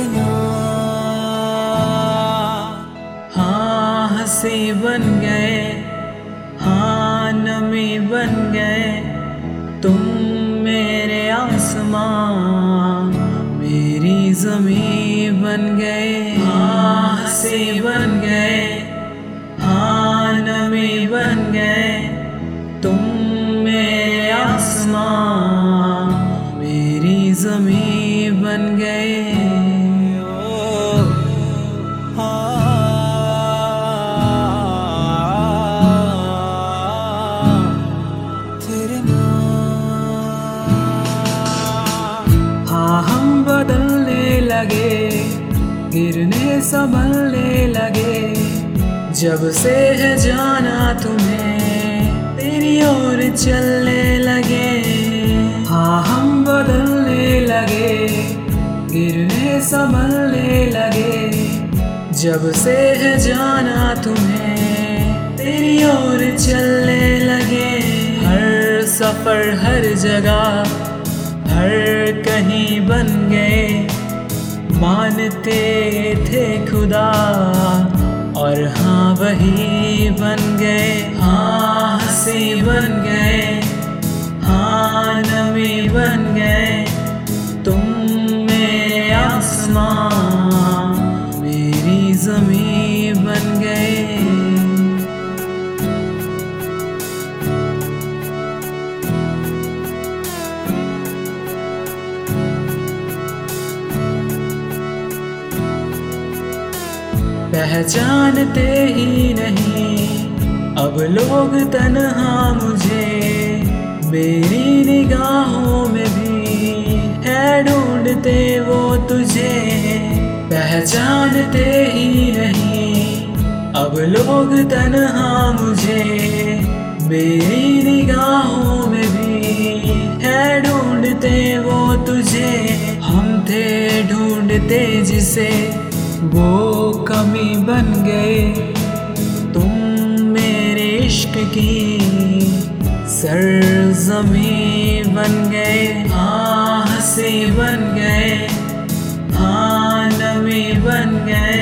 तेरे नाम। हाँ हंसी बन गए, हाँ नमी बन गए, तुम मेरे आसमां मेरी ज़मीं बन गए। हाँ हंसी बन गए, हाँ नमी बन गए, तुम मेरे आसमां मेरी ज़मीं बन गए। तेरे नाम। हाँ हम बदलने लगे, गिरने संभलने लगे, जब से है जाना तुम्हें तेरी ओर चलने लगे। हाँ हम बदलने लगे, गिरने संभलने लगे, जब से है जाना तुम्हें तेरी ओर चलने लगे। हर सफर हर जगह हर कहीं बन गए, मानते थे खुदा और हाँ वही बन गए। हाँ हंसी बन गए, हाँ नमी बन गए, तुम मेरे आसमां मेरी ज़मीं बन गए। पहचानते ही नहीं अब लोग तन्हा मुझे, मेरी निगाहों में भी है ढूंढते वो तुझे। पहचानते ही नहीं अब लोग तन्हा मुझे, मेरी निगाहों में भी है ढूंढते वो तुझे। हम थे ढूंढते जिसे वो कमी बन गए, तुम मेरे इश्क की सरज़मीं बन गए। हाँ हंसी बन गए, हाँ नमी बन गए,